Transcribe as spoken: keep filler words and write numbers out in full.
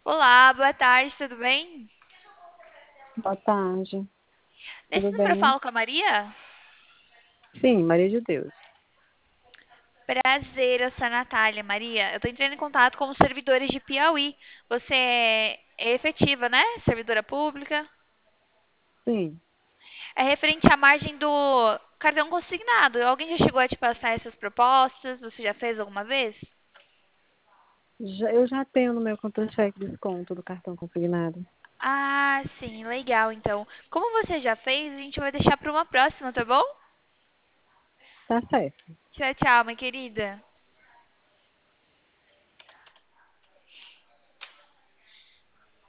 Olá, boa tarde, tudo bem? Boa tarde, Nesse tudo número eu bem? falo com a Maria? Sim, Maria de Deus. Prazer, eu sou a Natália. Maria, eu tô entrando em contato com os servidores de Piauí. Você é é efetiva, né? Servidora pública. Sim, É referente à margem do cartão consignado. Alguém já chegou a te passar essas propostas? Você já fez alguma vez? já- eu já tenho no meu contra-cheque desconto do cartão consignado. Ah, sim, legal. Então, como você já fez, a gente vai deixar para uma próxima, tá bom? Tá certo. Tchau, tchau, minha querida.